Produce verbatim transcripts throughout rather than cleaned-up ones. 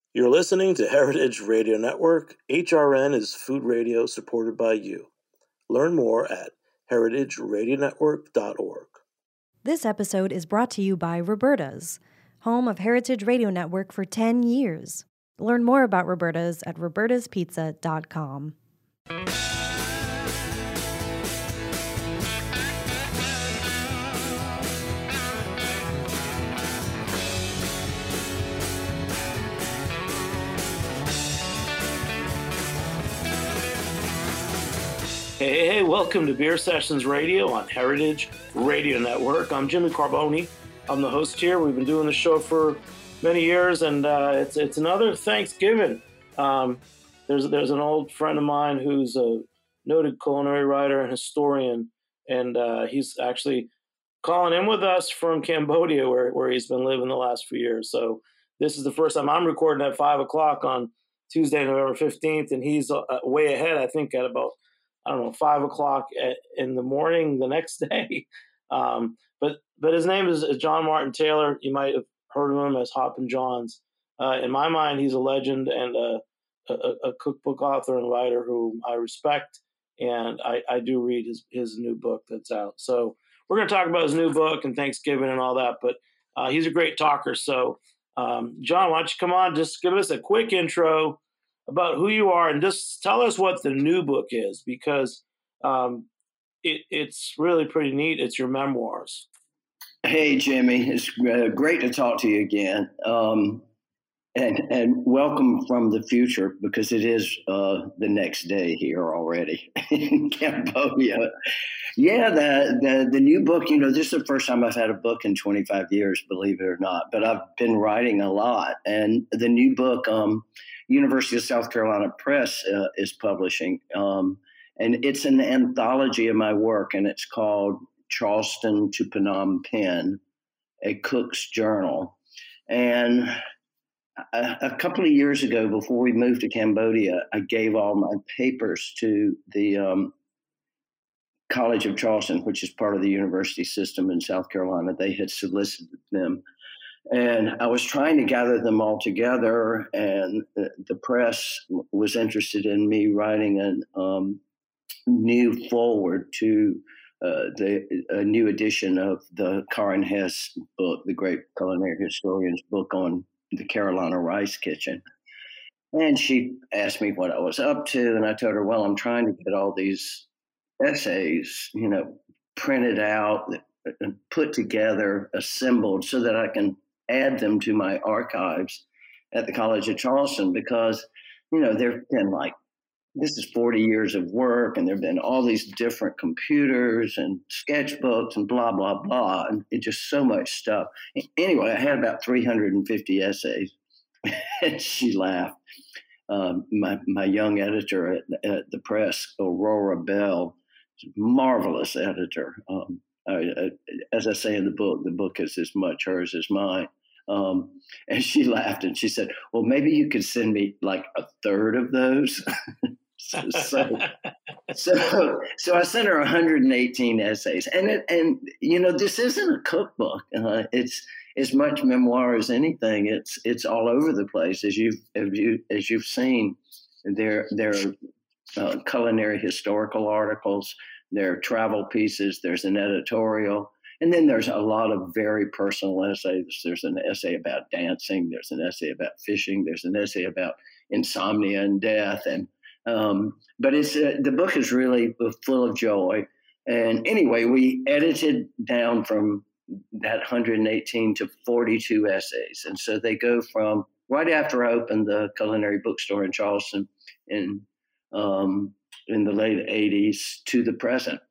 You're listening to Heritage Radio Network. H R N is food radio supported by you. Learn more at heritage radio network dot org. This episode is brought to you by Roberta's, home of Heritage Radio Network for ten years. Learn more about Roberta's at robertas pizza dot com. Hey, hey, welcome to Beer Sessions Radio on Heritage Radio Network. I'm Jimmy Carboni. I'm the host here. We've been doing the show for many years, and uh, it's it's another Thanksgiving. Um, there's there's an old friend of mine who's a noted culinary writer and historian, and uh, he's actually calling in with us from Cambodia, where, where he's been living the last few years. So this is the first time I'm recording at five o'clock on Tuesday, November fifteenth, and he's uh, way ahead, I think, at about I don't know, five o'clock at, in the morning the next day. Um, but but his name is John Martin Taylor. You might have heard of him as Hoppin' Johns. Uh, in my mind, he's a legend and a, a, a cookbook author and writer who I respect, and I, I do read his, his new book that's out. So we're going to talk about his new book and Thanksgiving and all that, but uh, he's a great talker. So, um, John, why don't you come on, just give us a quick intro about who you are, and just tell us what the new book is, because um, it, it's really pretty neat. It's your memoirs. Hey, Jimmy, it's uh, great to talk to you again, um, and and welcome from the future, because it is uh, the next day here already in Cambodia. Yeah, the, the the new book, you know, this is the first time I've had a book in twenty-five years, believe it or not, but I've been writing a lot, and the new book, um, University of South Carolina Press uh, is publishing, um, and it's an anthology of my work, and it's called Charleston to Phnom Penh, A Cook's Journal. And a, a couple of years ago, before we moved to Cambodia, I gave all my papers to the um, College of Charleston, which is part of the university system in South Carolina. They had solicited them. And I was trying to gather them all together, and the, the press was interested in me writing a um, new forward to uh, the a new edition of the Karen Hess book, the great culinary historian's book on the Carolina Rice Kitchen. And she asked me what I was up to, and I told her, well, I'm trying to get all these essays, you know, printed out and put together, assembled, so that I can add them to my archives at the College of Charleston, because, you know, there've been like, this is forty years of work, and there've been all these different computers and sketchbooks and blah, blah, blah, and it just so much stuff. Anyway, I had about three hundred fifty essays, and she laughed. Um, my, my young editor at, at the press, Aurora Bell, marvelous editor. Um, I, I, as I say in the book, the book is as much hers as mine. Um, and she laughed and she said, well, maybe you could send me like a third of those. so, so, so, so I sent her one hundred eighteen essays. And, it, and you know, this isn't a cookbook. Uh, it's as much memoir as anything. It's it's all over the place. As you've, as, you, as you've seen, there, there are uh, culinary historical articles, there are travel pieces, there's an editorial. And then there's a lot of very personal essays. There's an essay about dancing. There's an essay about fishing. There's an essay about insomnia and death. And um, but it's uh, the book is really full of joy. And anyway, we edited down from that one hundred eighteen to forty-two essays. And so they go from right after I opened the culinary bookstore in Charleston in um, in the late eighties to the present.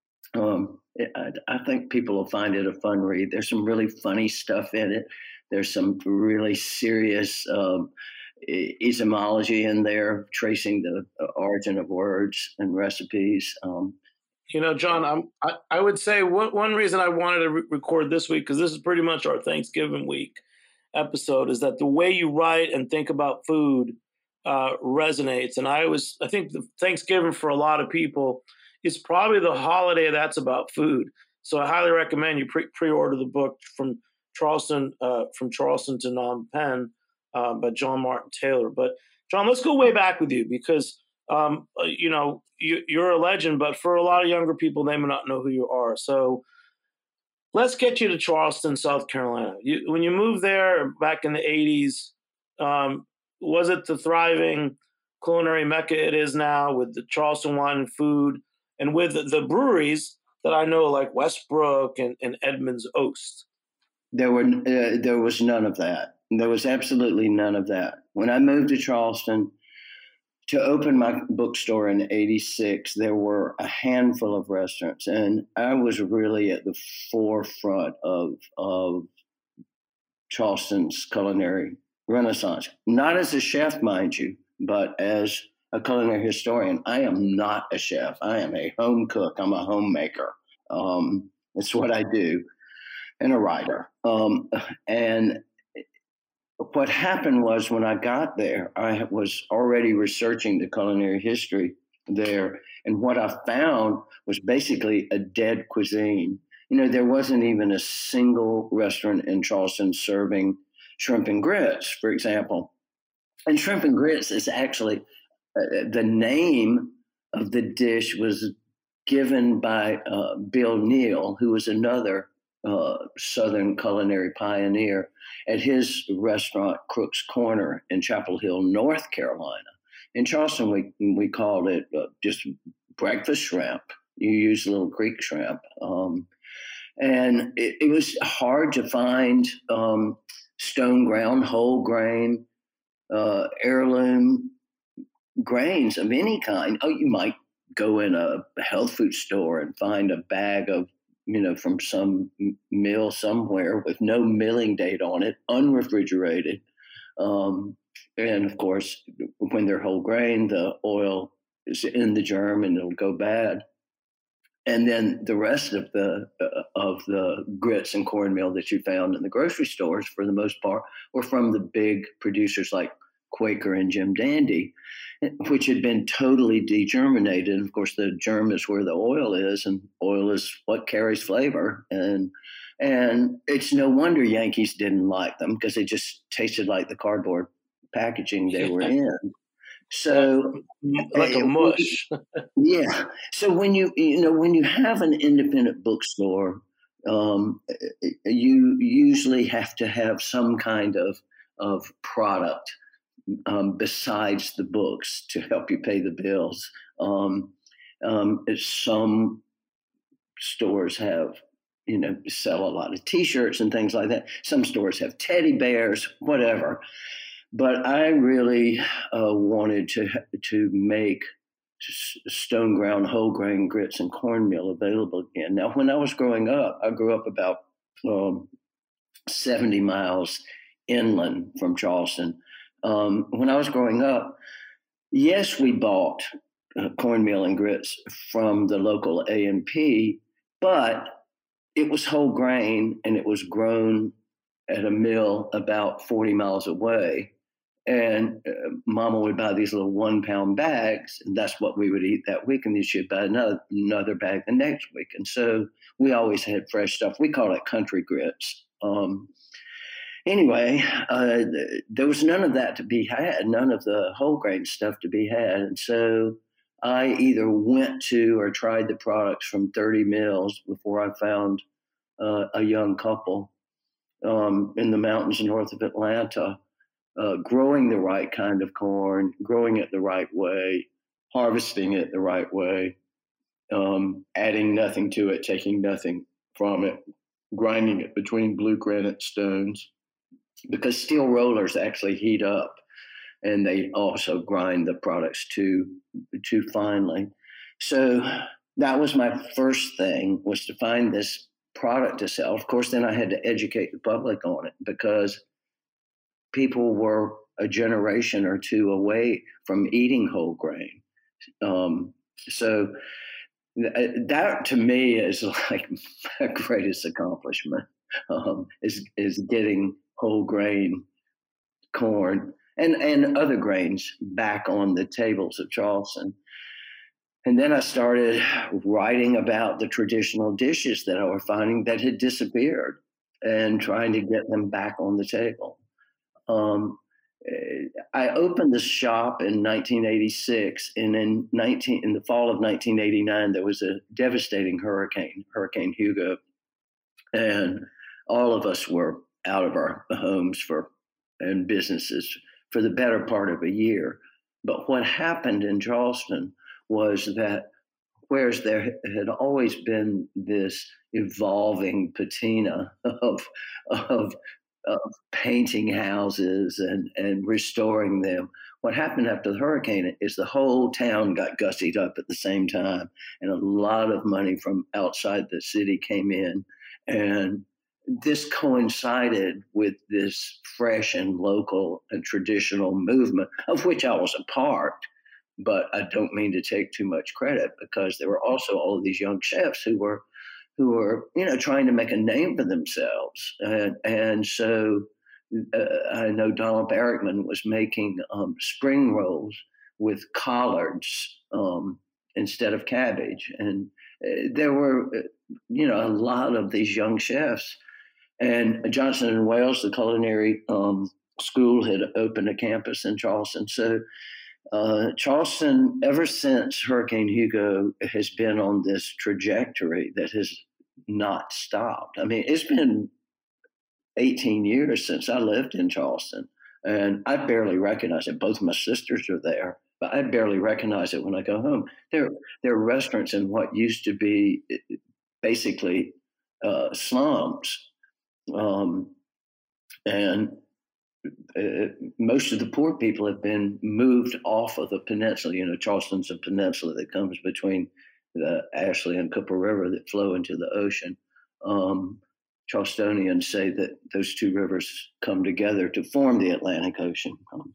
Um, I, I think people will find it a fun read. There's some really funny stuff in it. There's some really serious um, etymology in there, tracing the origin of words and recipes. Um, you know, John, I'm, I, I would say one, one reason I wanted to re- record this week, because this is pretty much our Thanksgiving week episode, is that the way you write and think about food uh, resonates. And I was, I think the Thanksgiving for a lot of people is probably the holiday that's about food. So I highly recommend you pre- pre-order the book from Charleston, uh, from Charleston to Phnom Penh. uh, by John Martin Taylor. But John, let's go way back with you because um, uh, you know you, you're a legend, but for a lot of younger people, they may not know who you are. So let's get you to Charleston, South Carolina. You, when you moved there back in the eighties, um, was it the thriving culinary mecca it is now with the Charleston wine and food and with the, the breweries that I know like Westbrook and, and Edmunds Oast? There were uh, there was none of that. There was absolutely none of that. When I moved to Charleston to open my bookstore in eighty-six, there were a handful of restaurants, and I was really at the forefront of of Charleston's culinary renaissance. Not as a chef, mind you, but as a culinary historian. I am not a chef. I am a home cook. I'm a homemaker. Um, it's what I do, and a writer. Um, and what happened was when I got there, I was already researching the culinary history there. And what I found was basically a dead cuisine. You know, there wasn't even a single restaurant in Charleston serving shrimp and grits, for example. And shrimp and grits is actually uh, the name of the dish was given by uh, Bill Neal, who was another uh, Southern culinary pioneer, at his restaurant, Crook's Corner in Chapel Hill, North Carolina. In Charleston, we we called it uh, just breakfast shrimp. You use little creek shrimp. Um, and it, it was hard to find um, stone ground, whole grain, uh, heirloom grains of any kind. Oh, you might go in a health food store and find a bag of, you know, from some mill somewhere with no milling date on it, unrefrigerated. Um, and of course, when they're whole grain, the oil is in the germ and it'll go bad. And then the rest of the uh, of the grits and cornmeal that you found in the grocery stores, for the most part, were from the big producers like Quaker and Jim Dandy, which had been totally degerminated. And of course, the germ is where the oil is, and oil is what carries flavor. And and it's no wonder Yankees didn't like them, because they just tasted like the cardboard packaging they were in. So like a mush. Yeah. So when you you know when you have an independent bookstore, um, you usually have to have some kind of of product um, besides the books to help you pay the bills. Um, um, some stores have, you know, sell a lot of T-shirts and things like that. Some stores have teddy bears, whatever. But I really uh, wanted to to make stone ground whole grain grits and cornmeal available again. Now, when I was growing up, I grew up about um, seventy miles inland from Charleston. Um, when I was growing up, yes, we bought uh, cornmeal and grits from the local A and P, but it was whole grain and it was grown at a mill about forty miles away. And uh, Mama would buy these little one pound bags, and that's what we would eat that week. And then she'd buy another, another bag the next week. And so we always had fresh stuff. We call it country grits. Um, anyway, uh, there was none of that to be had, none of the whole grain stuff to be had. And so I either went to or tried the products from thirty mills before I found uh, a young couple um, in the mountains north of Atlanta. Uh, growing the right kind of corn, growing it the right way, harvesting it the right way, um, adding nothing to it, taking nothing from it, grinding it between blue granite stones, because steel rollers actually heat up and they also grind the products too, too finely. So that was my first thing, was to find this product to sell. Of course, then I had to educate the public on it, because people were a generation or two away from eating whole grain. Um, so th- that to me is like my greatest accomplishment, um, is, is getting whole grain corn and, and other grains back on the tables of Charleston. And then I started writing about the traditional dishes that I was finding that had disappeared and trying to get them back on the table. Um, I opened the shop in nineteen eighty-six, and in nineteen in the fall of nineteen eighty-nine, there was a devastating hurricane, Hurricane Hugo, and all of us were out of our homes for and businesses for the better part of a year. But what happened in Charleston was that whereas there had always been this evolving patina of of, of painting houses and, and restoring them, what happened after the hurricane is the whole town got gussied up at the same time, and a lot of money from outside the city came in. And this coincided with this fresh and local and traditional movement, of which I was a part. But I don't mean to take too much credit, because there were also all of these young chefs who were, who were, you know, trying to make a name for themselves. And, and so uh, I know Donald Barrickman was making um, spring rolls with collards um, instead of cabbage. And uh, there were, you know, a lot of these young chefs. And Johnson and Wales, the culinary um, school, had opened a campus in Charleston. So Uh, Charleston, ever since Hurricane Hugo, has been on this trajectory that has not stopped. I mean, it's been eighteen years since I lived in Charleston, and I barely recognize it. Both my sisters are there, but I barely recognize it when I go home. There, there are restaurants in what used to be basically uh, slums, um, and Uh, most of the poor people have been moved off of the peninsula. You know, Charleston's a peninsula that comes between the Ashley and Cooper River that flow into the ocean. Um, Charlestonians say that those two rivers come together to form the Atlantic Ocean. Um,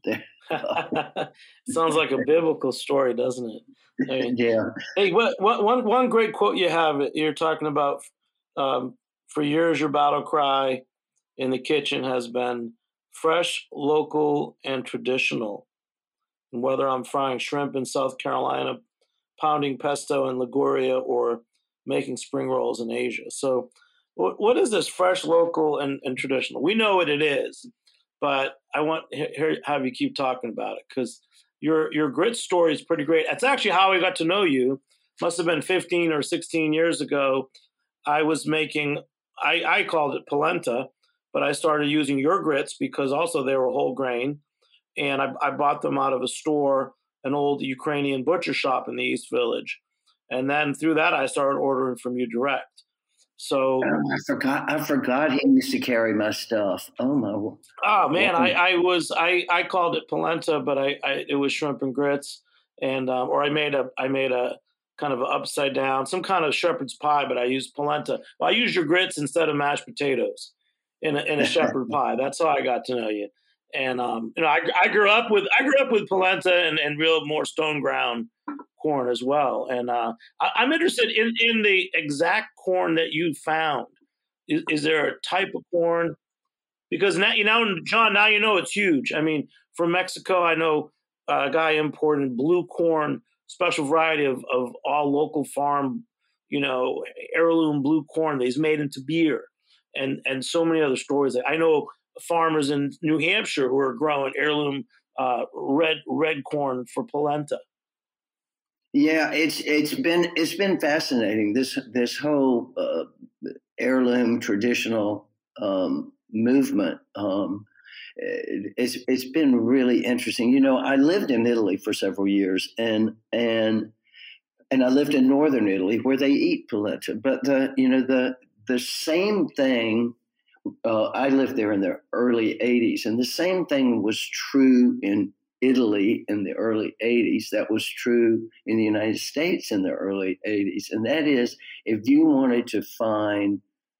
Sounds like a biblical story, doesn't it? I mean, yeah. Hey, what, what, one, one great quote you have, you're talking about um, for years, your battle cry in the kitchen has been fresh, local, and traditional. And whether I'm frying shrimp in South Carolina, pounding pesto in Liguria, or making spring rolls in Asia. So what, what is this fresh, local, and, and traditional? We know what it is, but I want to have you keep talking about it, because your your grit story is pretty great. That's actually how I got to know you. Must have been fifteen or sixteen years ago. I was making, I, I called it polenta, but I started using your grits because also they were whole grain. And I, I bought them out of a store, an old Ukrainian butcher shop in the East Village. And then through that, I started ordering from you direct. So oh, I forgot. I forgot he used to carry my stuff. Oh my! Oh man, I, I was I, I called it polenta, but I, I it was shrimp and grits, and um, or I made a I made a kind of an upside down, some kind of shepherd's pie, but I used polenta. Well, I used your grits instead of mashed potatoes in a, in a shepherd pie. That's how I got to know you. And um, you know, I, I grew up with I grew up with polenta and, and real more stone ground corn as well. And uh, I, I'm interested in, in the exact corn that you found. Is, is there a type of corn? Because now you know, John, now you know it's huge. I mean, from Mexico, I know a guy imported blue corn, special variety of, of all local farm, you know, heirloom blue corn that he's made into beer, and and so many other stories. I know farmers in New Hampshire who are growing heirloom uh, red red corn for polenta. Yeah, it's it's been it's been fascinating. This this whole uh, heirloom traditional um, movement. Um, it's it's been really interesting. You know, I lived in Italy for several years, and and and I lived in northern Italy where they eat polenta. But the you know the the same thing. Uh, I lived there in the early eighties, and the same thing was true in Italy in the early eighties. That was true in the United States in the early eighties. And that is, if you wanted to find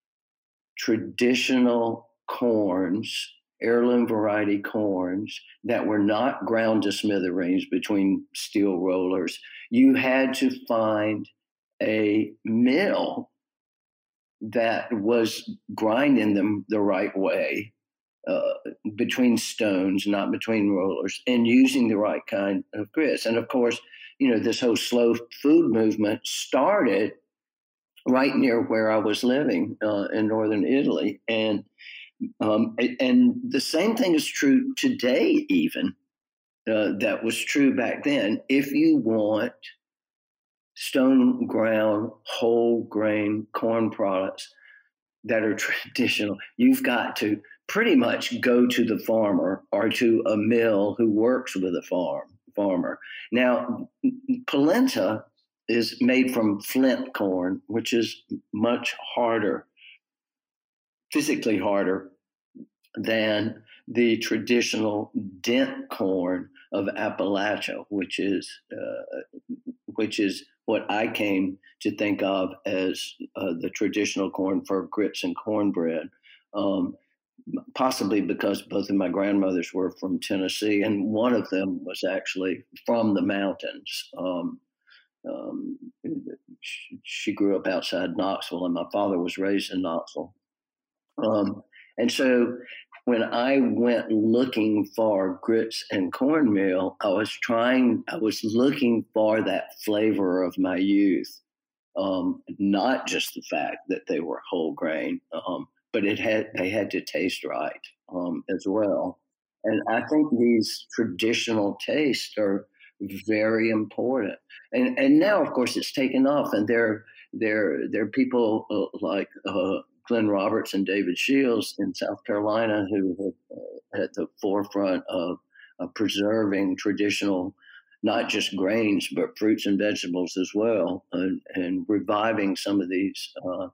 traditional corns, heirloom variety corns that were not ground to smithereens between steel rollers, you had to find a mill that was grinding them the right way, uh, between stones, not between rollers, and using the right kind of grits. And of course, you know, this whole slow food movement started right near where I was living uh, in northern Italy. And Um, and, and the same thing is true today, even uh, that was true back then. If you want stone ground, whole grain corn products that are traditional, you've got to pretty much go to the farmer or to a mill who works with a farm farmer. Now, polenta is made from flint corn, which is much harder, physically harder than the traditional dent corn of Appalachia, which is uh, which is what I came to think of as uh, the traditional corn for grits and cornbread. Um, possibly because both of my grandmothers were from Tennessee, and one of them was actually from the mountains. Um, um, she grew up outside Knoxville, and my father was raised in Knoxville. Um, and so when I went looking for grits and cornmeal, I was trying, I was looking for that flavor of my youth, um, not just the fact that they were whole grain, um, but it had they had to taste right um, as well. And I think these traditional tastes are very important. And and now, of course, it's taken off, and there there there are people uh, like uh, Glenn Roberts and David Shields in South Carolina who are uh, at the forefront of, of preserving traditional, not just grains, but fruits and vegetables as well, and, and reviving some of these uh,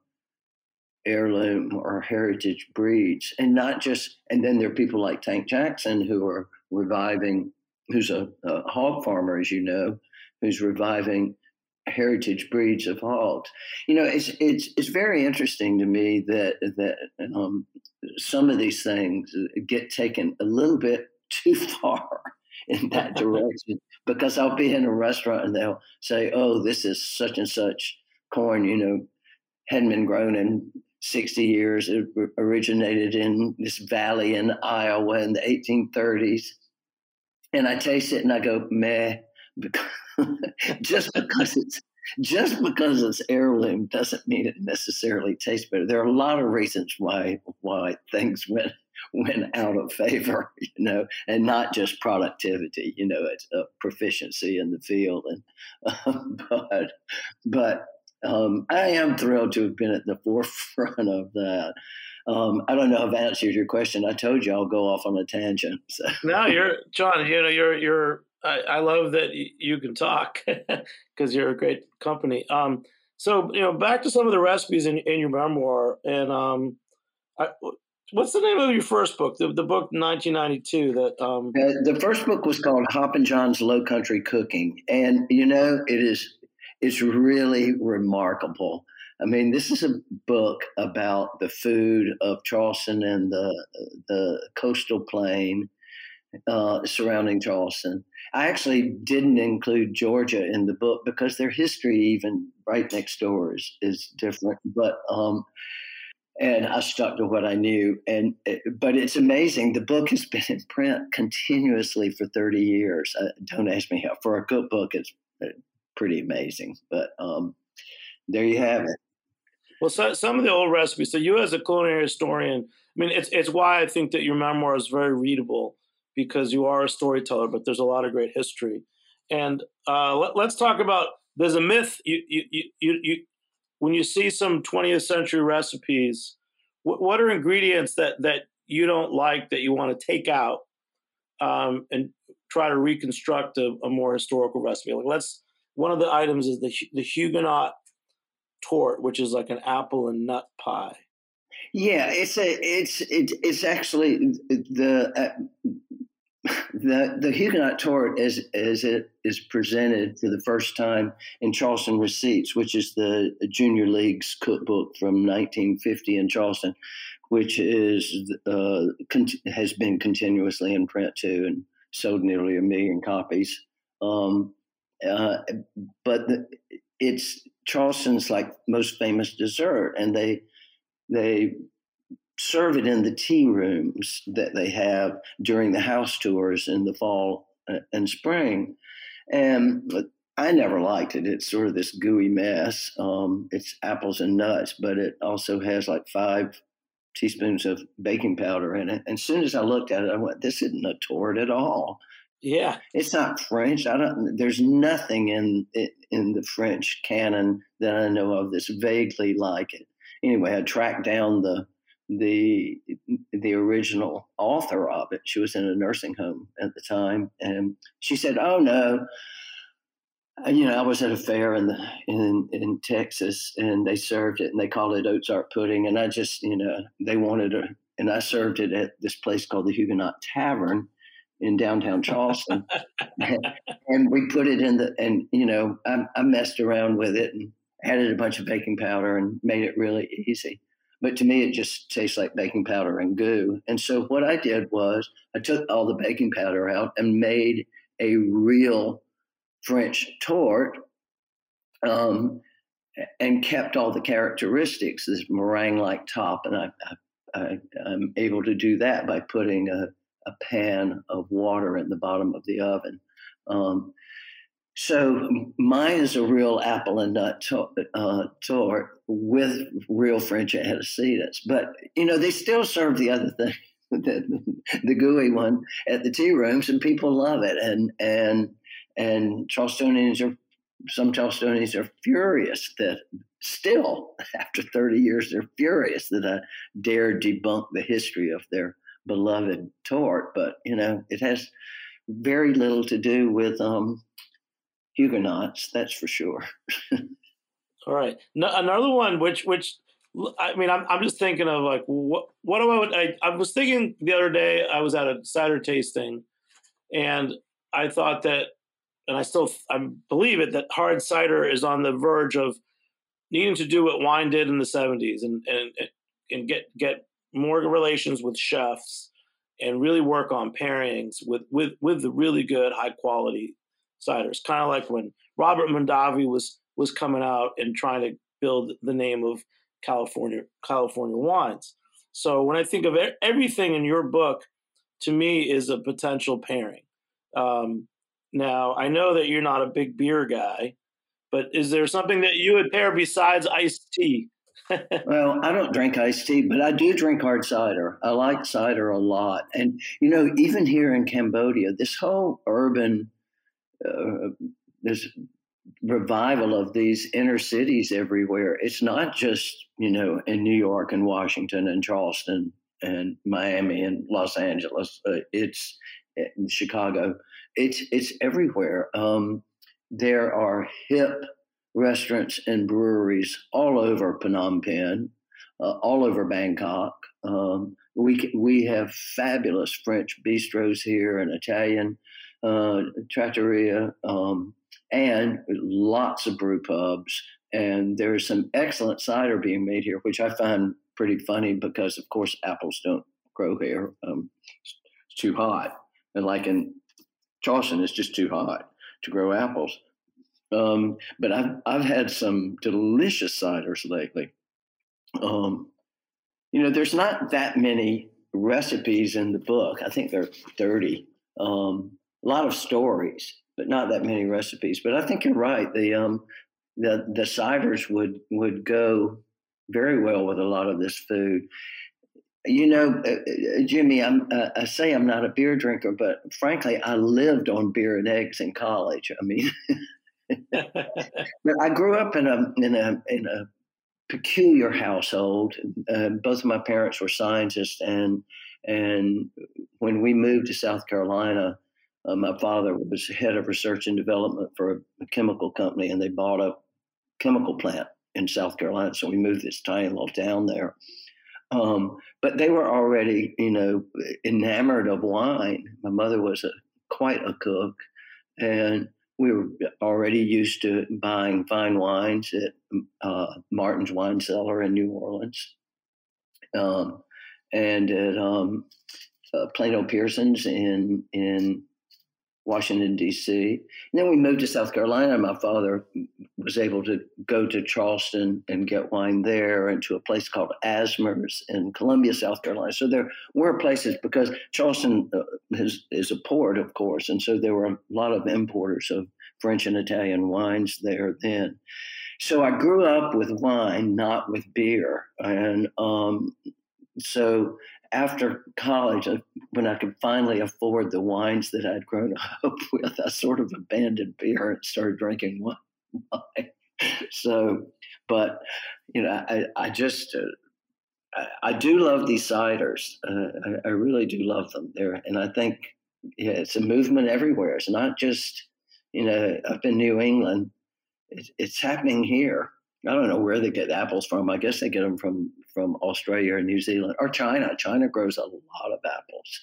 heirloom or heritage breeds. And not just, and then there are people like Tank Jackson who are reviving, who's a, a hog farmer, as you know, who's reviving heritage breeds of hogs. You know, it's it's it's very interesting to me that that um, some of these things get taken a little bit too far in that direction, because I'll be in a restaurant and they'll say, "Oh, this is such and such corn, you know, hadn't been grown in sixty years. It originated in this valley in Iowa in the eighteen thirties." And I taste it and I go, meh, because just because it's just because it's heirloom doesn't mean it necessarily tastes better. There are a lot of reasons why why things went went out of favor, you know, and not just productivity. You know, it's a proficiency in the field, and uh, but but um, I am thrilled to have been at the forefront of that. Um, I don't know if I answered your question. I told you I'll go off on a tangent. So. No, you're John. You know, you're you're. I, I love that you can talk because you're a great company. Um, so you know, back to some of the recipes in, in your memoir, and um, I, what's the name of your first book? The, the book nineteen ninety-two. That um, uh, the first book was called Hoppin' John's Low Country Cooking, and you know, it is it's really remarkable. I mean, this is a book about the food of Charleston and the the coastal plain uh, surrounding Charleston. I actually didn't include Georgia in the book because their history, even right next door, is is different. But um, and I stuck to what I knew. And but it's amazing. The book has been in print continuously for thirty years. Uh, don't ask me how. For a cookbook, it's pretty amazing. But um, there you have it. Well, so, some of the old recipes. So you, as a culinary historian, I mean, it's it's why I think that your memoir is very readable, because you are a storyteller, but there's a lot of great history. And uh, let, let's talk about. There's a myth. You you you you when you see some twentieth century recipes, what, what are ingredients that that you don't like that you want to take out um, and try to reconstruct a, a more historical recipe? Like let's. One of the items is the the Huguenot tort, which is like an apple and nut pie. Yeah, it's a it's it, it's actually the uh, the the Huguenot tort as as it is presented for the first time in Charleston Receipts, which is the Junior League's cookbook from nineteen fifty in Charleston, which is uh, con- has been continuously in print too and sold nearly a million copies. Um, uh, but the, it's Charleston's like most famous dessert, and they they serve it in the tea rooms that they have during the house tours in the fall and spring. And I never liked it. It's sort of this gooey mess. Um, it's apples and nuts, but it also has like five teaspoons of baking powder in it. And as soon as I looked at it, I went, this isn't a tort at all. Yeah. It's not French. I don't, there's nothing in in the French canon that I know of that's vaguely like it. Anyway, I tracked down the the the original author of it. She was in a nursing home at the time, and she said, "Oh no, you know, I was at a fair in the in in Texas, and they served it, and they called it Ozark pudding, and I just, you know, they wanted a, and I served it at this place called the Huguenot Tavern in downtown Charleston, and we put it in the, and you know, I, I messed around with it and added a bunch of baking powder and made it really easy. But to me, it just tastes like baking powder and goo. And so what I did was I took all the baking powder out and made a real French tort, um, and kept all the characteristics, this meringue-like top. And I, I, I'm able to do that by putting a, a pan of water in the bottom of the oven. Um, so mine is a real apple and nut to, uh, tort with real French antecedents. But, you know, they still serve the other thing, the, the gooey one at the tea rooms, and people love it. And, and, and Charlestonians are, some Charlestonians are furious that still, after thirty years, they're furious that I dare debunk the history of their beloved tort. But, you know, it has very little to do with um, Huguenots, that's for sure. All right. No, another one, which, which I mean, I'm I'm just thinking of like, what what do I, I, I was thinking the other day, I was at a cider tasting, and I thought that, and I still I believe it, that hard cider is on the verge of needing to do what wine did in the seventies, and and and get get more relations with chefs and really work on pairings with with with the really good high quality ciders. Kind of like when Robert Mondavi was was coming out and trying to build the name of California California wines. So when I think of everything in your book, to me is a potential pairing. Um, now I know that you're not a big beer guy, but is there something that you would pair besides iced tea? Well, I don't drink iced tea, but I do drink hard cider. I like cider a lot. And, you know, even here in Cambodia, this whole urban, uh, this revival of these inner cities everywhere, it's not just, you know, in New York and Washington and Charleston and Miami and Los Angeles. Uh, it's in Chicago. It's, it's everywhere. Um, there are hip restaurants and breweries all over Phnom Penh, uh, all over Bangkok. Um, we we have fabulous French bistros here and Italian uh, trattoria, um, and lots of brew pubs. And there's some excellent cider being made here, which I find pretty funny because, of course, apples don't grow here. Um, it's too hot. And like in Charleston, it's just too hot to grow apples. Um, but I've I've had some delicious ciders lately. Um, you know, there's not that many recipes in the book. I think there are thirty. Um, a lot of stories, but not that many recipes. But I think you're right. The um, the the ciders would would go very well with a lot of this food. You know, uh, Jimmy, I'm, uh, I say I'm not a beer drinker, but frankly, I lived on beer and eggs in college. I mean. But I grew up in a in a in a peculiar household. Uh, both of my parents were scientists, and and when we moved to South Carolina, uh, my father was head of research and development for a, a chemical company, and they bought a chemical plant in South Carolina. So we moved this tiny little town there. Um, but they were already, you know, enamored of wine. My mother was a quite a cook, and we were already used to buying fine wines at uh, Martin's Wine Cellar in New Orleans, um, and at um, uh, Plano Pearson's in in Washington, D C. And then we moved to South Carolina. My father was able to go to Charleston and get wine there, and to a place called Asmer's in Columbia, South Carolina. So there were places, because Charleston uh, is, is a port, of course, and so there were a lot of importers of French and Italian wines there then. So I grew up with wine, not with beer. And um, so after college, uh, when I could finally afford the wines that I'd grown up with, I sort of abandoned beer and started drinking wine. So, but you know, I, I just uh, I, I do love these ciders. Uh, I, I really do love them. There, and I think yeah, it's a movement everywhere. It's not just you know up in New England. It, it's happening here. I don't know where they get apples from. I guess they get them from from Australia or New Zealand or China. China grows a lot of apples.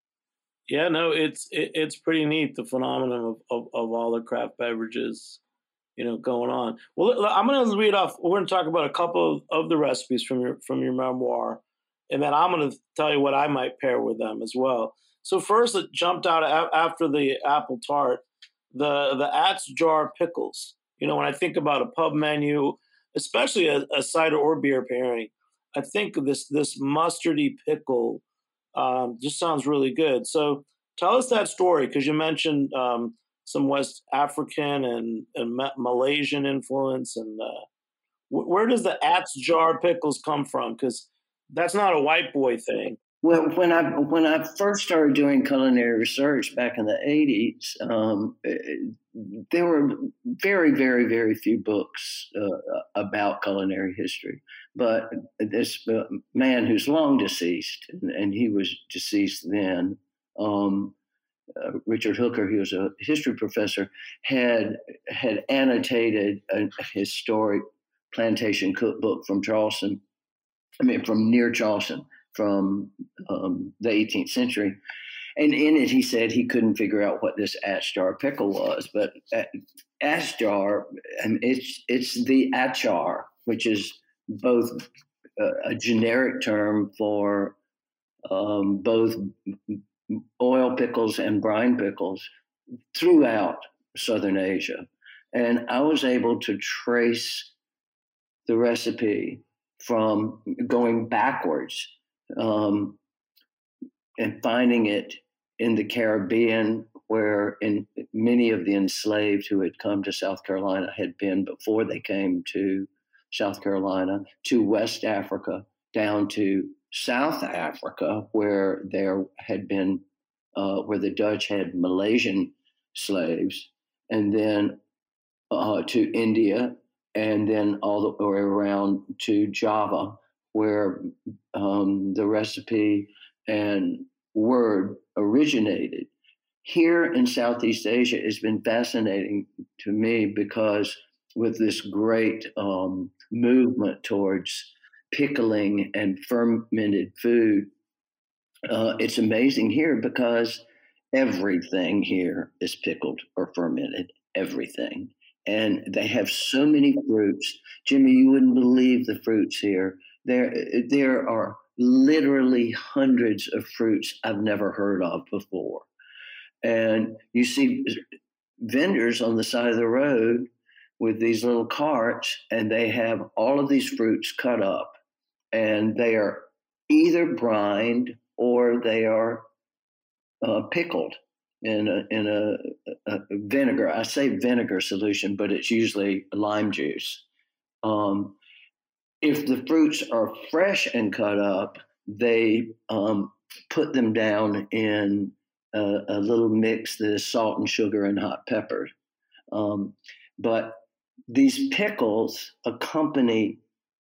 Yeah, no, it's it, it's pretty neat, the phenomenon of, of, of all the craft beverages, you know, going on. Well, I'm going to read off. We're going to talk about a couple of, of the recipes from your from your memoir, and then I'm going to tell you what I might pair with them as well. So first, it jumped out a- after the apple tart, the the At's jar pickles. You know, when I think about a pub menu, especially a, a cider or beer pairing, I think this this mustardy pickle um, just sounds really good. So tell us that story, because you mentioned um, some West African and, and Ma- Malaysian influence, and uh, wh- where does the At's jar pickles come from? Because that's not a white boy thing. Well, when I when I first started doing culinary research back in the eighties, um, there were very, very, very few books uh, about culinary history. But this uh, man who's long deceased, and, and he was deceased then, um, uh, Richard Hooker, he was a history professor, had had annotated a historic plantation cookbook from Charleston. I mean, from near Charleston, from um, the eighteenth century. And in it, he said he couldn't figure out what this At's jar pickle was. But At's jar, and it's it's the achar, which is both a, a generic term for um, both oil pickles and brine pickles throughout Southern Asia. And I was able to trace the recipe from going backwards um, and finding it in the Caribbean, where in many of the enslaved who had come to South Carolina had been before they came to South Carolina, to West Africa, down to South Africa, where there had been, uh, where the Dutch had Malaysian slaves, and then uh, to India, and then all the way around to Java, where um, the recipe and word originated. Here in Southeast Asia, it's been fascinating to me because with this great um, movement towards pickling and fermented food, uh, it's amazing here because everything here is pickled or fermented, everything. And they have so many fruits. Jimmy, you wouldn't believe the fruits here. There, there are literally hundreds of fruits I've never heard of before. And you see vendors on the side of the road with these little carts, and they have all of these fruits cut up, and they are either brined or they are uh, pickled in a, in a, a vinegar. I say vinegar solution, but it's usually lime juice. Um, if the fruits are fresh and cut up, they um, put them down in a, a little mix that is salt and sugar and hot pepper. Um, but these pickles accompany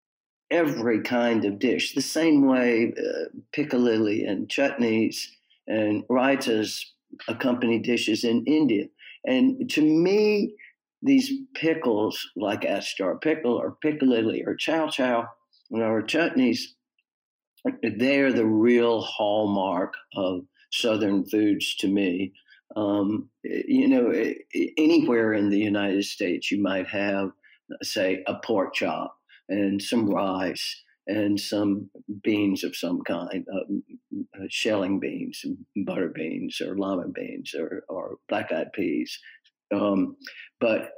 every kind of dish, the same way uh, piccalilli and chutneys and raitas accompany dishes in India. And to me, these pickles, like At's jar pickle or piccalilli or chow chow or chutneys, they're the real hallmark of Southern foods to me. Um, you know, anywhere in the United States, you might have, say, a pork chop and some rice and some beans of some kind, uh, shelling beans, butter beans, or lima beans, or, or black-eyed peas. Um, but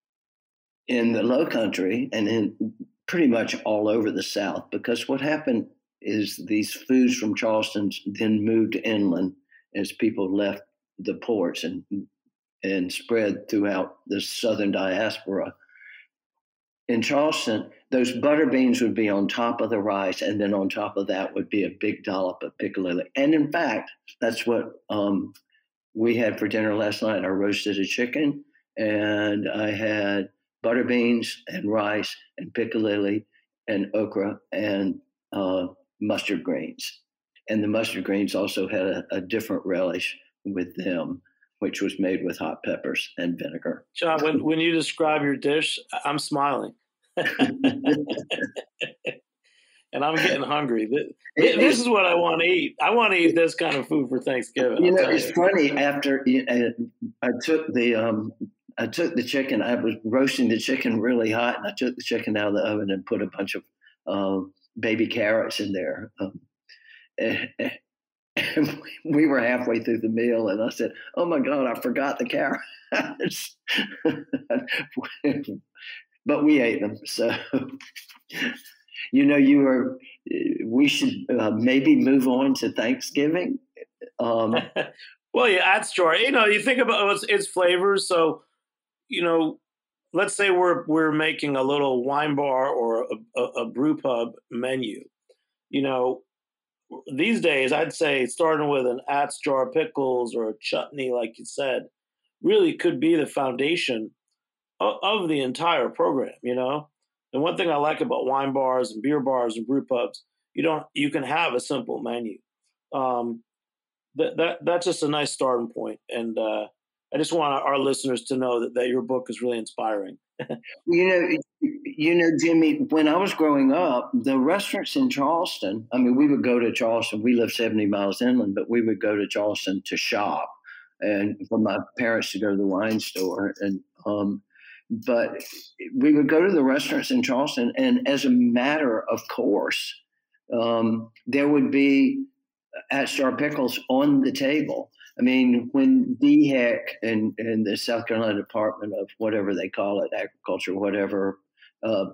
in the Low Country and in pretty much all over the South, because what happened is these foods from Charleston then moved inland as people left the ports and and spread throughout the Southern diaspora. in Charleston, those butter beans would be on top of the rice, and then on top of that would be a big dollop of piccalilli. And in fact, that's what um, we had for dinner last night. I roasted a chicken, and I had butter beans and rice and piccalilli and okra and uh, mustard greens. And the mustard greens also had a, a different relish with them, which was made with hot peppers and vinegar. John, when, when you describe your dish, I'm smiling. And I'm getting hungry. This, this is what I want to eat. I want to eat this kind of food for Thanksgiving. You know, it's you. funny. After I took the um, I took the chicken. I was roasting the chicken really hot, and I took the chicken out of the oven and put a bunch of um, baby carrots in there. Um, and, and we were halfway through the meal, and I said, "Oh my God, I forgot the carrots." But we ate them. So, you know, you were. We should uh, maybe move on to Thanksgiving. Um, well, yeah, that's true. You know, you think about its, its flavors. So, you know, let's say we're we're making a little wine bar or a, a, a brew pub menu. You know, these days, I'd say starting with an Atz jar of pickles or a chutney, like you said, really could be the foundation of, of the entire program. You know. And one thing I like about wine bars and beer bars and brew pubs, you don't you can have a simple menu. Um, that that that's just a nice starting point. And uh, I just want our listeners to know that, that your book is really inspiring. you know, you know, Jimmy, when I was growing up, the restaurants in Charleston, I mean, we would go to Charleston. We live seventy miles inland, but we would go to Charleston to shop and for my parents to go to the wine store. And um But we would go to the restaurants in Charleston, and as a matter of course, um, there would be Atz jar pickles on the table. I mean, when D H E C and, and the South Carolina Department of whatever they call it, agriculture, whatever, uh,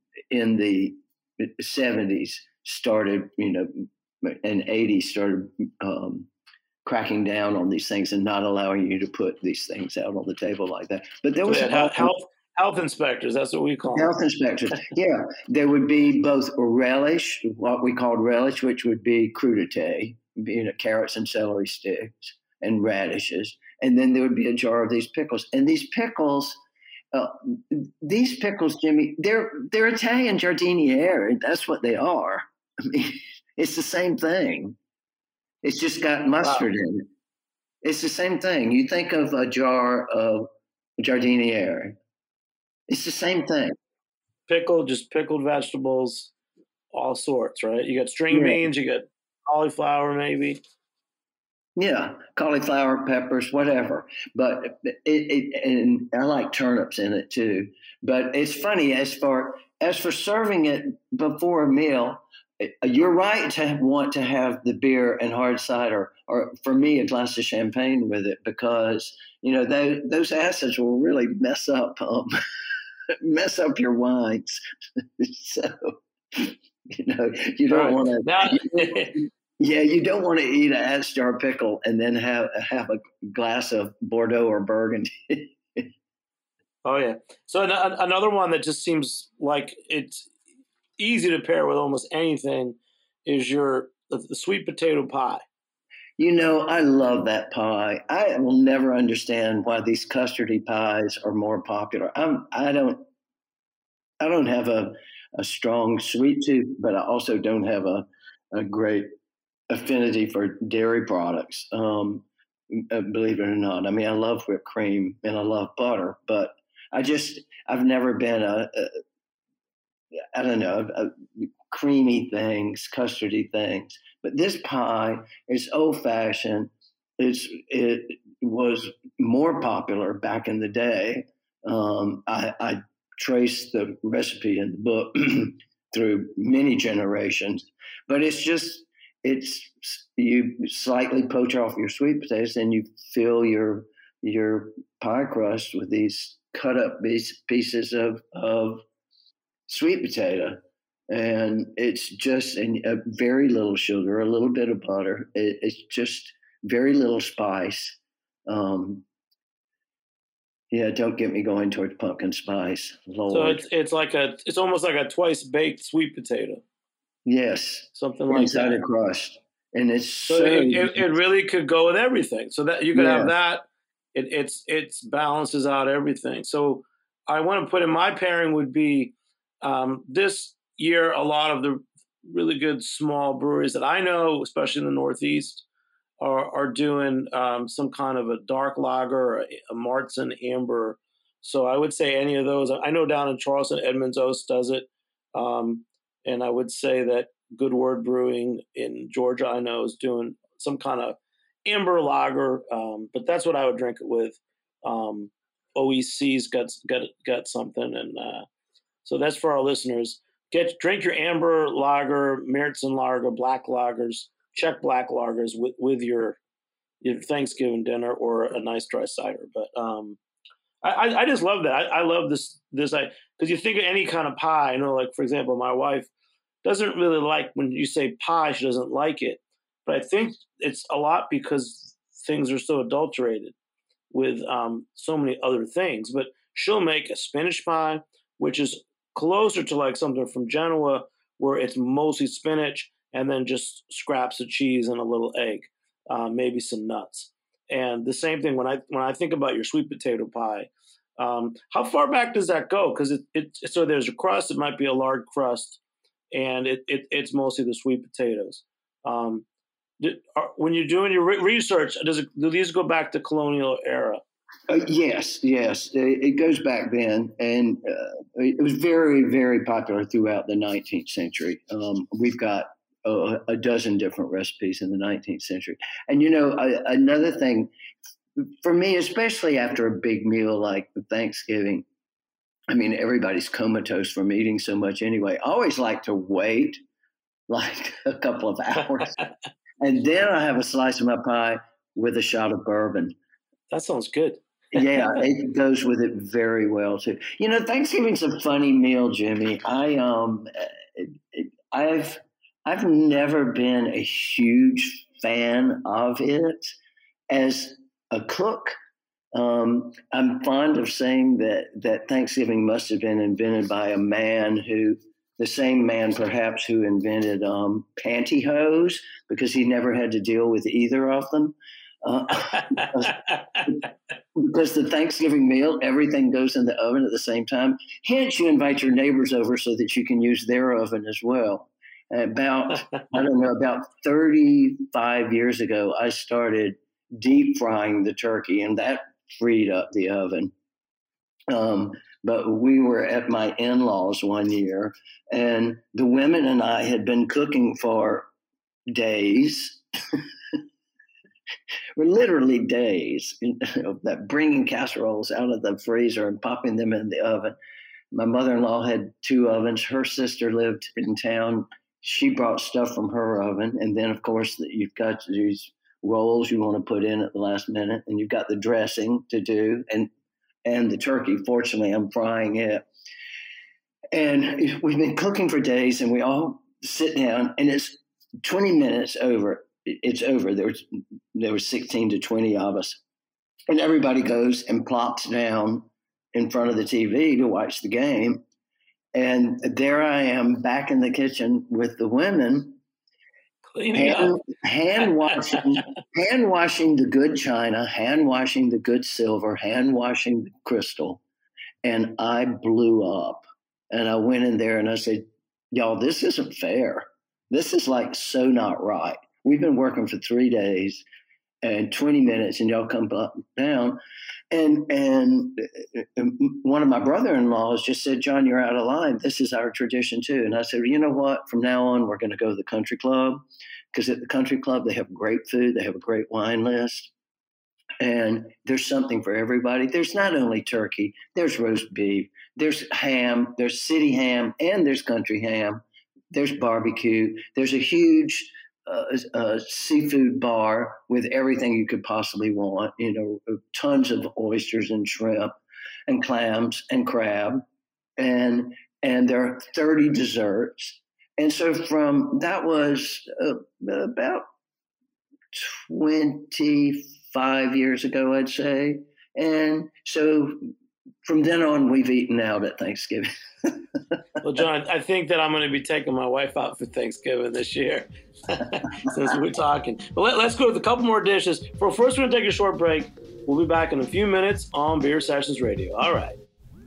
in the seventies started, you know, and eighties started um, cracking down on these things and not allowing you to put these things out on the table like that. But there was so health, health health inspectors. That's what we call health them. inspectors. Yeah, there would be both relish, what we called relish, which would be crudité, you know, carrots and celery sticks and radishes, and then there would be a jar of these pickles. And these pickles, uh, these pickles, Jimmy, they're they're Italian giardiniera. That's what they are. I mean, it's the same thing. It's just got mustard wow. in it. It's the same thing. You think of a jar of giardiniera. It's the same thing. Pickled, just pickled vegetables, all sorts, right? You got string yeah. beans, you got cauliflower maybe. Yeah, cauliflower, peppers, whatever. But it, it and I like turnips in it too. But it's funny, as for as for serving it before a meal, you're right to want to have the beer and hard cider, or for me, a glass of champagne with it, because you know those those acids will really mess up um, mess up your wines. So you know you don't want to. Yeah, you don't want to eat an Atz jar pickle and then have have a glass of Bordeaux or Burgundy. Oh yeah. So an- another one that just seems like it's easy to pair with almost anything is your the, the sweet potato pie. You know, I love that pie. I will never understand why these custardy pies are more popular. I'm I don't I don't have a a strong sweet tooth, but I also don't have a a great affinity for dairy products. Um, believe it or not. I mean, I love whipped cream and I love butter, but I just I've never been a, a I don't know, uh, creamy things, custardy things. But this pie is old-fashioned. It's, it was more popular back in the day. Um, I, I traced the recipe in the book through many generations. But it's just, it's you slightly poach off your sweet potatoes and you fill your your pie crust with these cut-up pieces of of sweet potato, and it's just a very little sugar, a little bit of butter. It, it's just very little spice. Um, Yeah, don't get me going towards pumpkin spice, Lord. So it's it's like a it's almost like a twice baked sweet potato. Yes, something like inside that. a crust, and it's So so. it, it, it really could go with everything. So that you could Yeah. have that. It it's it's balances out everything. So I want to put in my pairing would be um, this year. A lot of the really good small breweries that I know, especially in the Northeast, are are doing um, some kind of a dark lager, or a, a Martzen amber. So I would say any of those. I know down in Charleston, Edmonds Oast does it, um, and I would say that Good Word Brewing in Georgia, I know, is doing some kind of amber lager. Um, but that's what I would drink it with. Um, O E C's got got got something, and uh, so that's for our listeners. Get drink your amber lager, Märzen lager, black lagers, Czech black lagers with, with your your Thanksgiving dinner or a nice dry cider. But um, I, I just love that. I, I love this this I because you think of any kind of pie. I know, like for example, my wife doesn't really like when you say pie. She doesn't like it, but I think it's a lot because things are so adulterated with um, so many other things. But she'll make a spinach pie, which is closer to like something from Genoa, where it's mostly spinach and then just scraps of cheese and a little egg, uh, maybe some nuts. And the same thing when I when I think about your sweet potato pie. Um, how far back does that go? Because it, it so there's a crust. It might be a lard crust, and it, it it's mostly the sweet potatoes. Um, did, are, when you're doing your re- research, does it, do these go back to colonial era? Uh, yes, yes, it, it goes back then, and uh, it was very, very popular throughout the nineteenth century. Um, we've got a, a dozen different recipes in the nineteenth century, and you know, I, another thing for me, especially after a big meal like Thanksgiving. I mean, everybody's comatose from eating so much anyway. I always like to wait like a couple of hours, and then I have a slice of my pie with a shot of bourbon. That sounds good. Yeah, it goes with it very well too. You know, Thanksgiving's a funny meal, Jimmy. I um, it, it, I've I've never been a huge fan of it as a cook. Um, I'm fond of saying that that Thanksgiving must have been invented by a man who, the same man perhaps who invented um, pantyhose, because he never had to deal with either of them. Uh, because, because the Thanksgiving meal, everything goes in the oven at the same time. Hence, you invite your neighbors over so that you can use their oven as well. About, I don't know, about thirty-five years ago, I started deep frying the turkey, and that freed up the oven. Um, but we were at my in-laws one year, and the women and I had been cooking for days. We're literally days, you know, that bringing casseroles out of the freezer and popping them in the oven. My mother-in-law had two ovens. Her sister lived in town. She brought stuff from her oven. And then, of course, you've got these rolls you want to put in at the last minute, and you've got the dressing to do, and and the turkey. Fortunately, I'm frying it. And we've been cooking for days, and we all sit down, and it's twenty minutes over. It's over. There was, there was sixteen to twenty of us. And everybody goes and plops down in front of the T V to watch the game. And there I am back in the kitchen with the women, hand, hand washing, hand washing the good china, hand washing the good silver, hand washing the crystal. And I blew up. And I went in there and I said, y'all, this isn't fair. This is like so not right. We've been working for three days and twenty minutes, and y'all come up down. And and one of my brother-in-laws just said, John, you're out of line. This is our tradition too. And I said, you know what? From now on, we're going to go to the country club, because at the country club, they have great food. They have a great wine list. And there's something for everybody. There's not only turkey, there's roast beef, there's ham, there's city ham, and there's country ham. There's barbecue. There's a huge uh, uh, seafood bar with everything you could possibly want. You know, tons of oysters and shrimp and clams and crab. And and there are thirty desserts. And so from that was uh, about twenty-five years ago, I'd say. And so from then on, we've eaten out at Thanksgiving. Well, John, I think that I'm going to be taking my wife out for Thanksgiving this year, since we're talking. But let, let's go with a couple more dishes. For first, we're going to take a short break. We'll be back in a few minutes on Beer Sessions Radio. All right.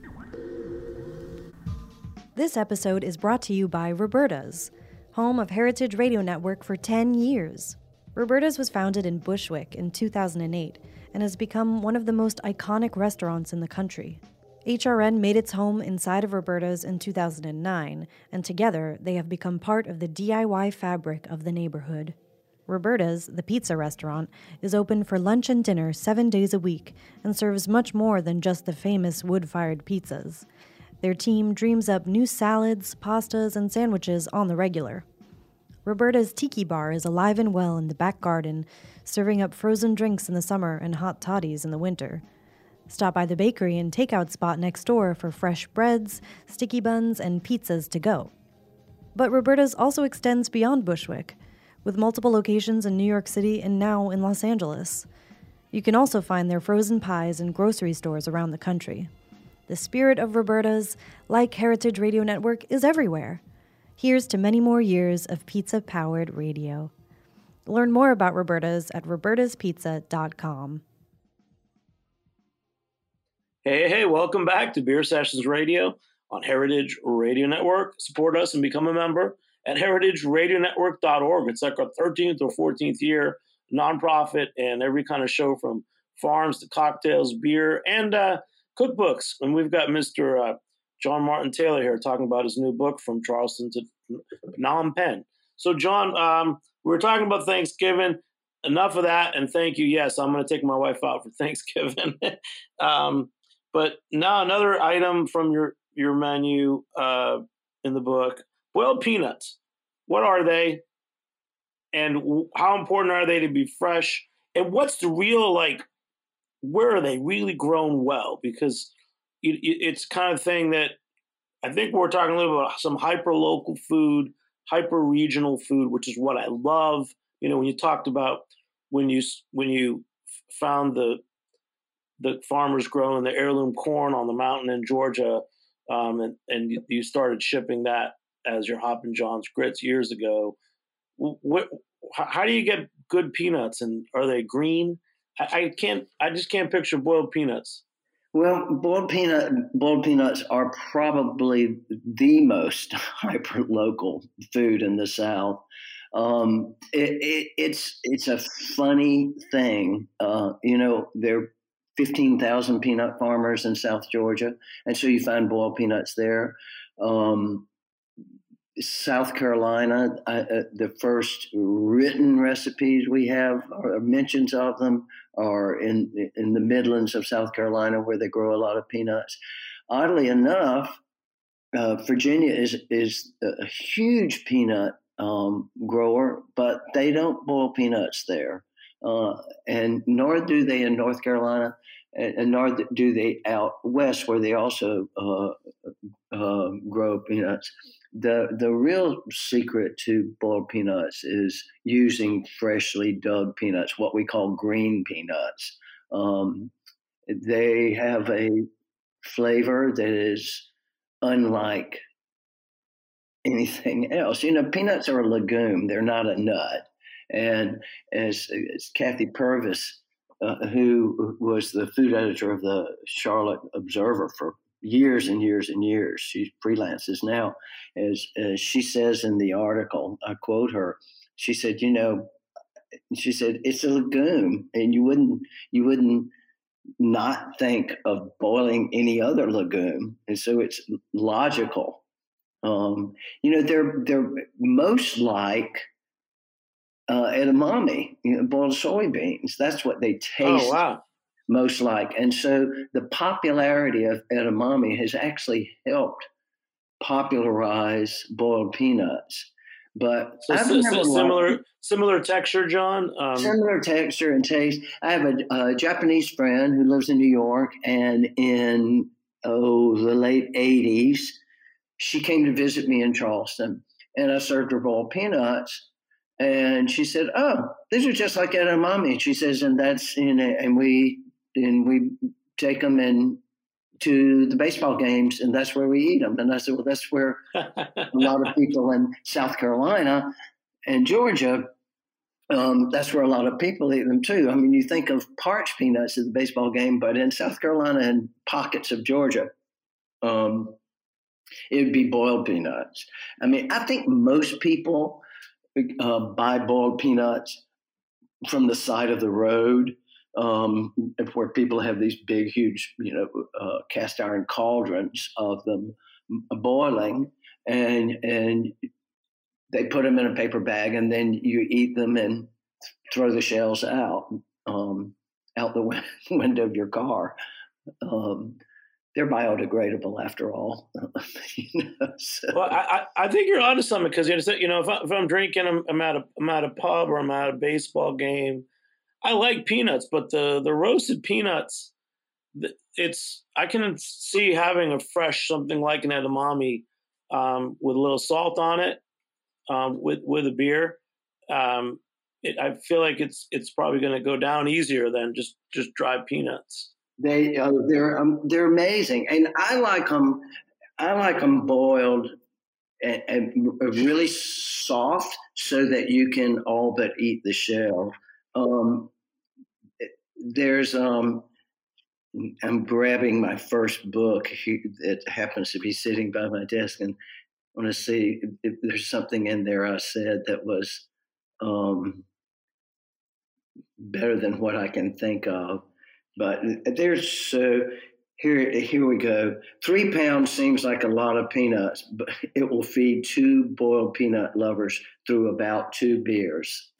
This episode is brought to you by Roberta's, home of Heritage Radio Network for ten years. Roberta's was founded in Bushwick in two thousand eight and has become one of the most iconic restaurants in the country. H R N made its home inside of Roberta's in two thousand nine, and together they have become part of the D I Y fabric of the neighborhood. Roberta's, the pizza restaurant, is open for lunch and dinner seven days a week and serves much more than just the famous wood-fired pizzas. Their team dreams up new salads, pastas, and sandwiches on the regular. Roberta's Tiki Bar is alive and well in the back garden, serving up frozen drinks in the summer and hot toddies in the winter. Stop by the bakery and takeout spot next door for fresh breads, sticky buns, and pizzas to go. But Roberta's also extends beyond Bushwick, with multiple locations in New York City and now in Los Angeles. You can also find their frozen pies in grocery stores around the country. The spirit of Roberta's, like Heritage Radio Network, is everywhere. Here's to many more years of pizza-powered radio. Learn more about Roberta's at robertas pizza dot com. Hey, hey, welcome back to Beer Sessions Radio on Heritage Radio Network. Support us and become a member at heritage radio network dot org. It's like our thirteenth or fourteenth year nonprofit, and every kind of show from farms to cocktails, beer, and uh, cookbooks. And we've got Mister Uh, John Martin Taylor here talking about his new book, From Charleston to Phnom Penh. So, John, um, we were talking about Thanksgiving. Enough of that, and thank you. Yes, I'm going to take my wife out for Thanksgiving. um, but now another item from your, your menu uh, in the book, boiled peanuts. What are they? And how important are they to be fresh? And what's the real, like, where are they really grown well? Because it, it, it's kind of thing that I think we're talking a little about some hyper-local food, hyper-regional food, which is what I love. You know, when you talked about when you when you found the the farmers growing the heirloom corn on the mountain in Georgia, um, and, and you started shipping that as your Hoppin' John's grits years ago. What, how do you get good peanuts, and are they green? I, I can't. I just can't picture boiled peanuts. Well, boiled peanut boiled peanuts are probably the most hyper local food in the South. Um, it, it, it's it's a funny thing. Uh, you know, there are fifteen thousand peanut farmers in South Georgia, and so you find boiled peanuts there. Um, South Carolina, I, uh, the first written recipes we have, or mentions of them, are in in the Midlands of South Carolina, where they grow a lot of peanuts. Oddly enough, uh, Virginia is is a huge peanut um, grower, but they don't boil peanuts there, uh, and nor do they in North Carolina, and, and nor do they out west, where they also uh, uh, grow peanuts. The the real secret to boiled peanuts is using freshly dug peanuts, what we call green peanuts. Um, they have a flavor that is unlike anything else. You know, peanuts are a legume; they're not a nut. And as, as Kathy Purvis, uh, who was the food editor of the Charlotte Observer for years and years and years. She freelances now. As, as she says in the article, I quote her, she said, you know, she said, it's a legume, and you wouldn't, you wouldn't not think of boiling any other legume. And so it's logical. Um, you know, they're, they're most like uh, edamame, you know, boiled soybeans. That's what they taste. Oh, wow. Most like. And so the popularity of edamame has actually helped popularize boiled peanuts. But so, so, so similar similar texture, John? Um, similar texture and taste. I have a, a Japanese friend who lives in New York, and in oh the late eighties, she came to visit me in Charleston, and I served her boiled peanuts. And she said, "Oh, these are just like edamame." She says, "And that's in it." And we And we take them in to the baseball games, and that's where we eat them. And I said, well, that's where a lot of people in South Carolina and Georgia, um, that's where a lot of people eat them too. I mean, you think of parched peanuts at the baseball game, but in South Carolina and pockets of Georgia, um, it would be boiled peanuts. I mean, I think most people uh, buy boiled peanuts from the side of the road, um, where people have these big, huge, you know, uh, cast iron cauldrons of them boiling, and and they put them in a paper bag, and then you eat them and throw the shells out um, out the w- window of your car. Um, they're biodegradable after all. you know, so. Well, I, I think you're onto something, because you know, if, I, if I'm drinking, I'm, I'm at a I'm at a pub or I'm at a baseball game. I like peanuts, but the the roasted peanuts, it's I can see having a fresh something like an edamame um, with a little salt on it um, with with a beer. Um, it, I feel like it's it's probably going to go down easier than just just dried peanuts. They uh, they're um, they're amazing, and I like them. I like them boiled and, and really soft, so that you can all but eat the shell. Um, there's um, I'm grabbing my first book that happens to be sitting by my desk, and I want to see if, if there's something in there I said that was um, better than what I can think of. But there's so here here we go. Three pounds seems like a lot of peanuts, but it will feed two boiled peanut lovers through about two beers.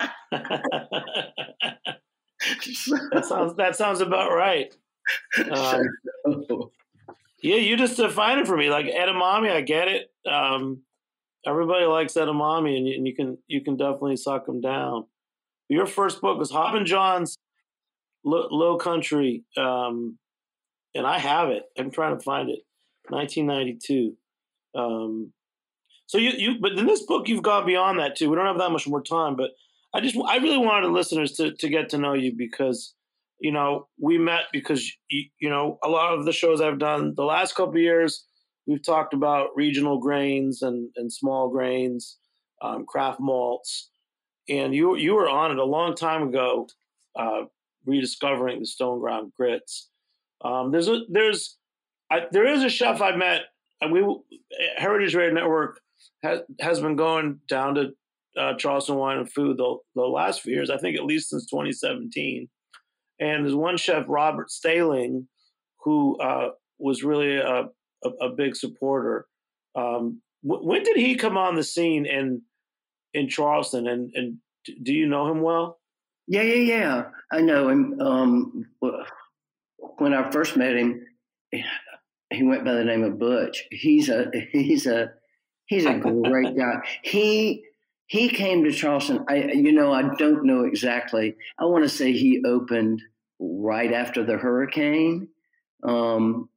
so, that sounds that sounds about right. Um, so. Yeah, you just define it for me. Like edamame, I get it. Um, everybody likes edamame, and you, and you can you can definitely suck them down. Your first book was Hoppin' John's Low, Low Country, um, and I have it. I'm trying to find it. nineteen ninety-two. Um, so you, you, but in this book, you've gone beyond that too. We don't have that much more time, but I just, I really wanted the listeners to to get to know you, because, you know, we met because you, you know, a lot of the shows I've done the last couple of years, we've talked about regional grains and and small grains, um, craft malts, and you you were on it a long time ago. Uh, rediscovering the stone ground grits. Um, there's a there's I, there is a chef I met, and we Heritage Radio Network has has been going down to uh, Charleston Wine and Food the, the last few years. I think at least since twenty seventeen. And there's one chef, Robert Staling, who uh, was really a, a, a big supporter. Um, w- when did he come on the scene in in Charleston? And and do you know him well? Yeah, yeah, yeah. I know him. Um, when I first met him, he went by the name of Butch. He's a he's a he's a great guy. He he came to Charleston. I you know I don't know exactly. I want to say he opened right after the hurricane. Um,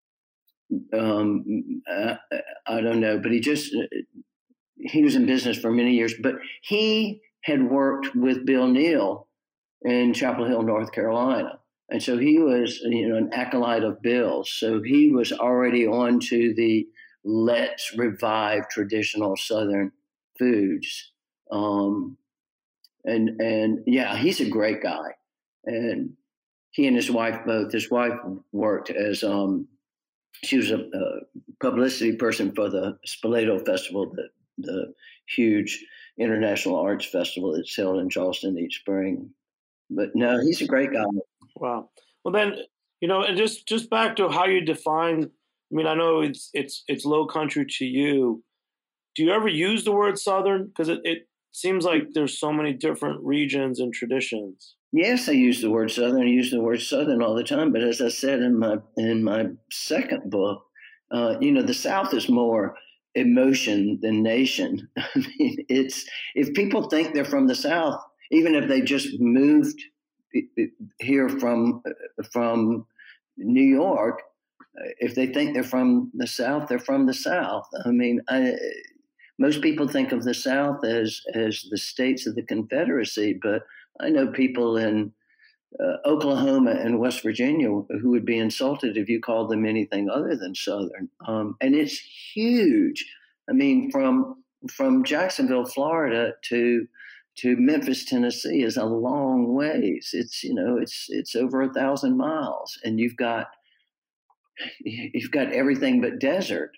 um, I, I don't know, but he just he was in business for many years. But he had worked with Bill Neal in Chapel Hill, North Carolina. And so he was, you know, an acolyte of Bill's. So he was already on to the let's revive traditional Southern foods. Um, and, and yeah, he's a great guy. And he and his wife both, his wife worked as, um, she was a, a publicity person for the Spoleto Festival, the, the huge international arts festival that's held in Charleston each spring. But no, he's a great guy. Wow. Well, then, you know, and just, just back to how you define, I mean, I know it's it's it's low country to you. Do you ever use the word Southern? Because it, it seems like there's so many different regions and traditions. Yes, I use the word Southern. I use the word Southern all the time. But as I said in my in my second book, uh, you know, the South is more emotion than nation. I mean, it's if people think they're from the South, even if they just moved here from from New York, if they think they're from the South, they're from the South. I mean, I, most people think of the South as as the states of the Confederacy, but I know people in uh, Oklahoma and West Virginia who would be insulted if you called them anything other than Southern. Um, and it's huge. I mean, from from Jacksonville, Florida to to Memphis, Tennessee is a long ways. It's, you know, it's it's over a thousand miles, and you've got you've got everything but desert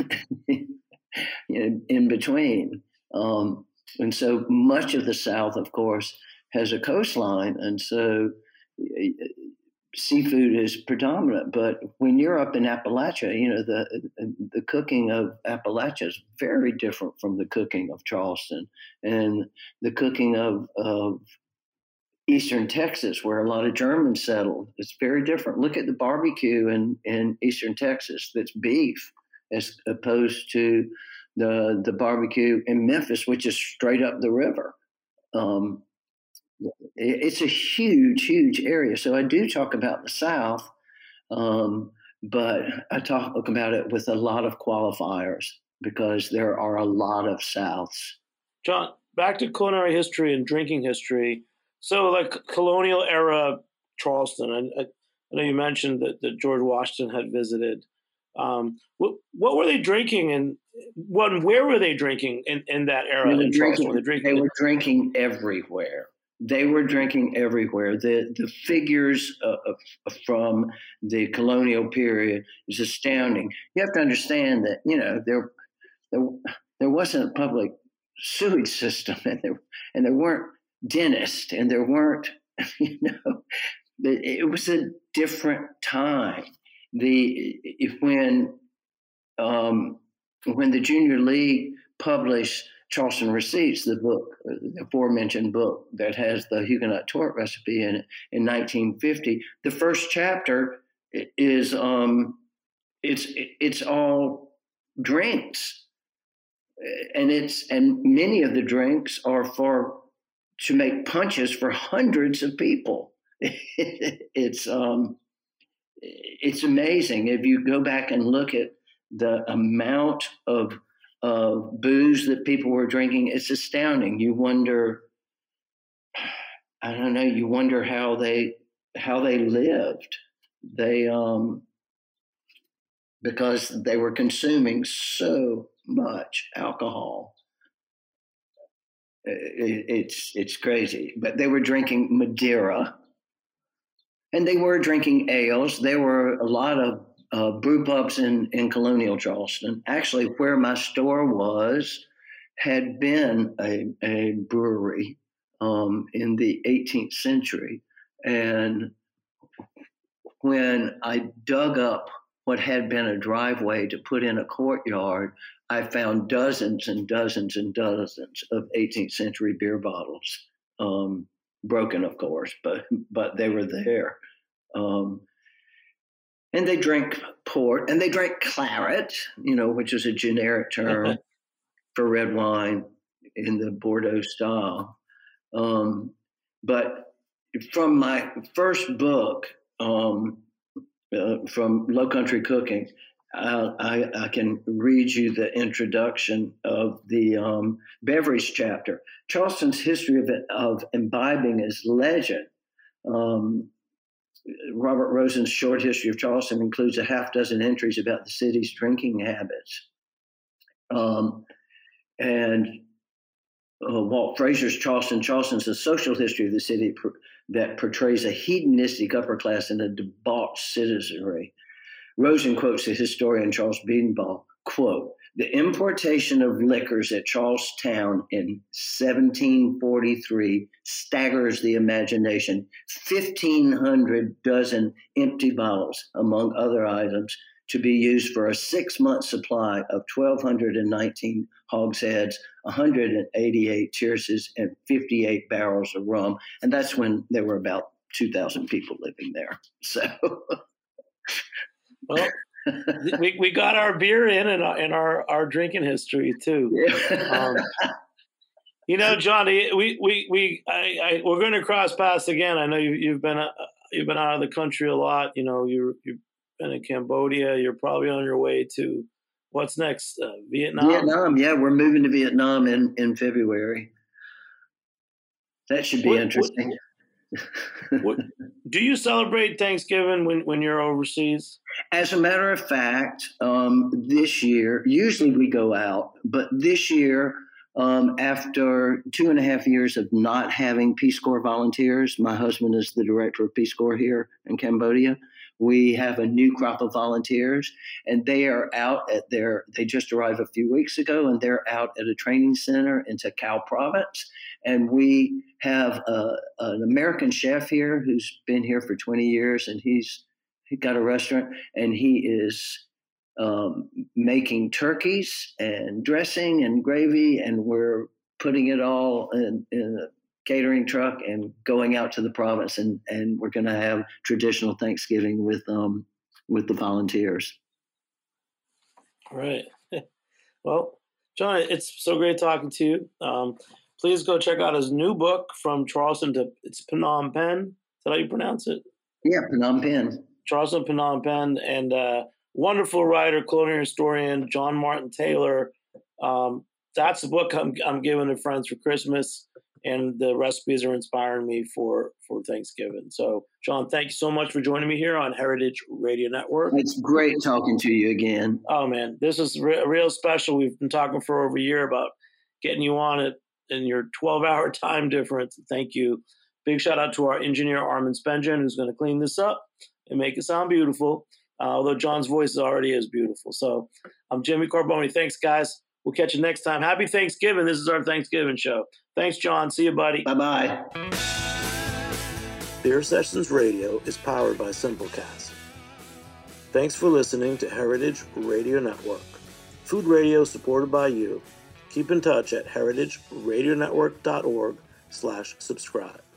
in, in between. Um, and so much of the South, of course, has a coastline, and so uh, seafood is predominant. But when you're up in Appalachia, you know, the the cooking of Appalachia is very different from the cooking of Charleston, and the cooking of, of Eastern Texas, where a lot of Germans settled. It's very different. Look at the barbecue in, in Eastern Texas that's beef, as opposed to the the barbecue in Memphis, which is straight up the river. Um, it's a huge, huge area. So I do talk about the South, um, but I talk about it with a lot of qualifiers because there are a lot of Souths. John, back to culinary history and drinking history. So, like colonial era Charleston, I, I know you mentioned that, that George Washington had visited. Um, what, what were they drinking, and what, where were they drinking in, in that era they were in drinking, Charleston? Were they, drinking they were drinking everywhere. They were drinking everywhere. The the figures uh, from the colonial period is astounding. You have to understand that, you know, there there, there wasn't a public sewage system, and there and there weren't dentists, and there weren't, you know, it was a different time. The if when um, when the Junior League published Charleston Receipts, the book, the aforementioned book that has the Huguenot torte recipe in it in nineteen fifty, the first chapter is um, it's it's all drinks, and it's and many of the drinks are for to make punches for hundreds of people. it's um, it's amazing if you go back and look at the amount of of booze that people were drinking. It's astounding. You wonder, I don't know. You wonder how they how they lived. They um, because they were consuming so much alcohol. It, it's it's crazy. But they were drinking Madeira, and they were drinking ales. There were a lot of uh, brew pubs in, in colonial Charleston. Actually, where my store was had been a, a brewery um, in the eighteenth century. And when I dug up what had been a driveway to put in a courtyard, I found dozens and dozens and dozens of eighteenth century beer bottles, um, broken, of course, but but they were there. Um, and they drank port, and they drank claret, you know, which is a generic term for red wine in the Bordeaux style. Um, but from my first book, um, uh, from Low Country Cooking, uh, I, I can read you the introduction of the um, beverage chapter. Charleston's history of, of imbibing is legend. Um, Robert Rosen's short history of Charleston includes a half dozen entries about the city's drinking habits. Um, and uh, Walt Fraser's Charleston, Charleston's a social history of the city pr- that portrays a hedonistic upper class and a debauched citizenry. Rosen quotes the historian Charles Bedenbaugh, quote, "The importation of liquors at Charlestown in seventeen forty-three staggers the imagination. fifteen hundred dozen empty bottles, among other items, to be used for a six-month supply of twelve nineteen hogsheads, one hundred eighty-eight tierces, and fifty-eight barrels of rum." And that's when there were about two thousand people living there. So, well, we we got our beer in and our, and our, our drinking history too. Yeah. Um, you know, Johnny, we we we I, I we're going to cross paths again. I know you, you've been uh, you've been out of the country a lot. You know, you you've been in Cambodia. You're probably on your way to what's next, uh, Vietnam. Vietnam, yeah, we're moving to Vietnam in, in February. That should be what, interesting. What, do you celebrate Thanksgiving when, when you're overseas? As a matter of fact, um, this year, usually we go out, but this year, um, after two and a half years of not having Peace Corps volunteers, my husband is the director of Peace Corps here in Cambodia. We have a new crop of volunteers, and they are out at their, they just arrived a few weeks ago, and they're out at a training center in Takao province. And we have a, an American chef here who's been here for twenty years, and he's he got a restaurant, and he is um, making turkeys and dressing and gravy, and we're putting it all in, in a catering truck and going out to the province, and, and we're going to have traditional Thanksgiving with um with the volunteers. All right. Well, John, it's so great talking to you. Um, please go check out his new book, From Charleston to it's Phnom Penh. Is that how you pronounce it? Yeah, Phnom Penh. Charleston, Phnom Penh, and uh, wonderful writer, colonial historian, John Martin Taylor. Um, that's the book I'm, I'm giving to friends for Christmas, and the recipes are inspiring me for, for Thanksgiving. So, John, thank you so much for joining me here on Heritage Radio Network. It's great talking to you again. Oh, man, this is re- real special. We've been talking for over a year about getting you on it in your twelve-hour time difference. Thank you. Big shout out to our engineer, Armin Spengen, who's going to clean this up and make it sound beautiful, uh, although John's voice already is beautiful. So I'm Jimmy Carbone. Thanks, guys. We'll catch you next time. Happy Thanksgiving. This is our Thanksgiving show. Thanks, John. See you, buddy. Bye-bye. Beer Sessions Radio is powered by Simplecast. Thanks for listening to Heritage Radio Network. Food radio supported by you. Keep in touch at heritageradionetwork.org slash subscribe.